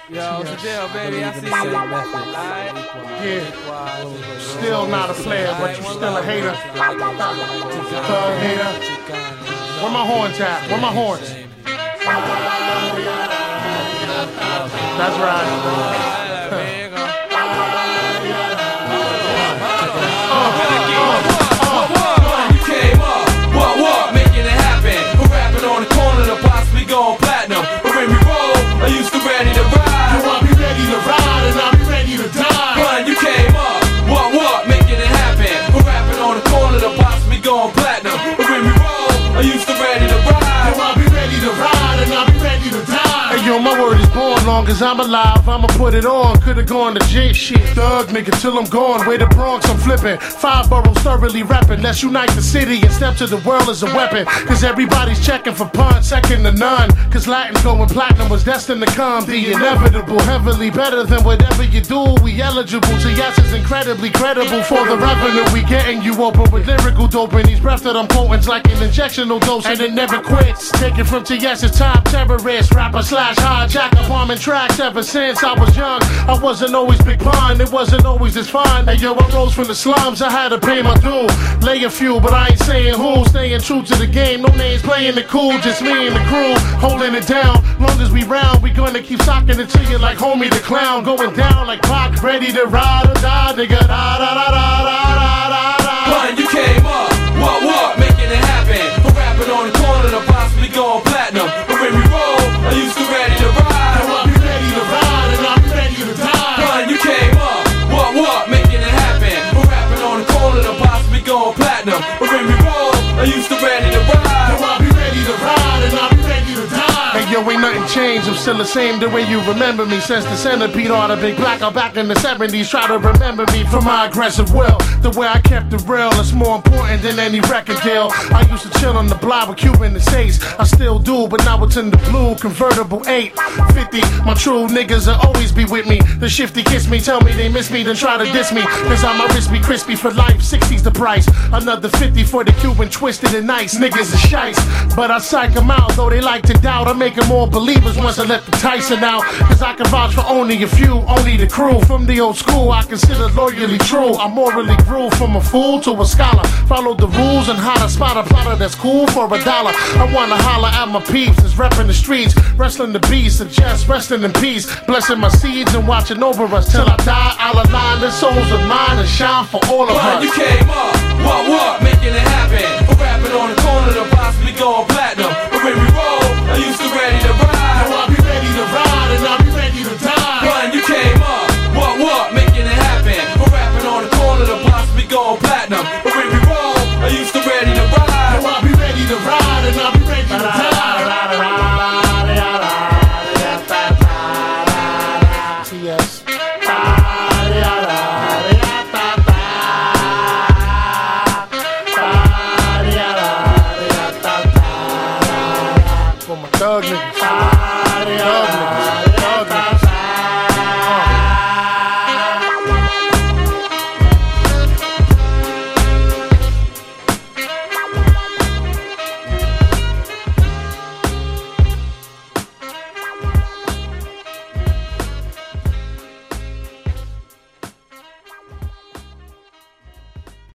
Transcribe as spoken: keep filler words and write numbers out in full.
Yo, it's the deal, baby. I see you. Alright. Yeah. Still not a player, but you still a hater. Thug hater. Where my horns at? Where my horns? That's right. You came up, what, what, making it happen. We're rapping on the corner to possibly go on platinum. But when we roll, I used to ready to ride. You want me ready to ride and I'll be ready to die. Run, you came up, what, what, making it happen. We're rapping on the corner to possibly go on platinum. But when we roll, I used to ready to ride. You want me ready to ride and I'll be ready to die. Hey yo, my word is born, long as I'm alive, I'ma put it on. Could've gone to J shit, thug nigga till I'm gone. Way to Bronx, I'm flipping. Five boroughs thoroughly reppin'. Let's unite the city and step to the world as a weapon. Cause everybody's checking for punch, second to none. Cause Latin going platinum was destined to come. The inevitable, heavily better than whatever you do. We eligible to yes is incredibly credible. For the revenue we getting you open with lyrical dope. And these breaths that I'm quoting's like an injectional dose. And it never quits. Take it from T S's top terrorist, rapper slash hijacker, bombing tracks ever since I was young. I wasn't always big pun, it wasn't always this fun. Hey yo, I rose from the slums, I had to pay my due. Lay a few, but I ain't saying who. Staying true to the game, no names playing it cool. Just me and the crew, holding it down. Long as we round, we gonna keep socking it to you like homie the clown. Going down like Pac, ready to ride or die, nigga. Da da da da da da da da. Run, you came up, what, what, making it happen. We're rapping on the corner to possibly go on platinum. But when we roll, I used to ready to ride. You want me ready to ride and I'll be ready to die. Run, you came up, what, what, making it happen. We're rapping on the corner to possibly go on platinum. But when we roll, I used to ready to ride. You want me ready to ride and I'll be ready to die. Hey yo, ain't nothing changed, I'm still the same the way you remember me. Since the centipede or the big black out back in the seventies. Try to remember me for my aggressive will. The way I kept it real is more important than any record deal. I used to chill on the block with Cuban and States. I still do, but now it's in the blue convertible eight fifty. My true niggas will always be with me. The shifty kiss me, tell me they miss me, then try to diss me. Cause I'm a wrist be crispy for life, sixty's the price. Another fifty for the Cuban twisted and nice. Niggas are shites, but I psych them out, though they like to doubt. I make them more believers once I let the Tyson out. Cause I can vouch for only a few, only the crew. From the old school, I consider loyally true. I morally grew from a fool to a scholar. Follow the rules and how to spot a plotter that's cool for a dollar. I wanna holler at my peeps that's reppin' the streets. Wrestling the beast, suggest resting in peace. Blessing my seeds and watching over us till I die. I'll align the souls of mine and shine for all of Run, us. you came up, what, what, making it happen. We're rapping on the corner to possibly go on platinum. But when we roll, I used to ready to ride. Now I'll be ready to ride and I'll be ready to die. Run, you came up, what, what, making it happen. We're rapping on the corner to possibly go on platinum. But when we roll, I used to ready to ride. Now I'll be ready to ride and I'll be ready to die. T S For my thug niggas.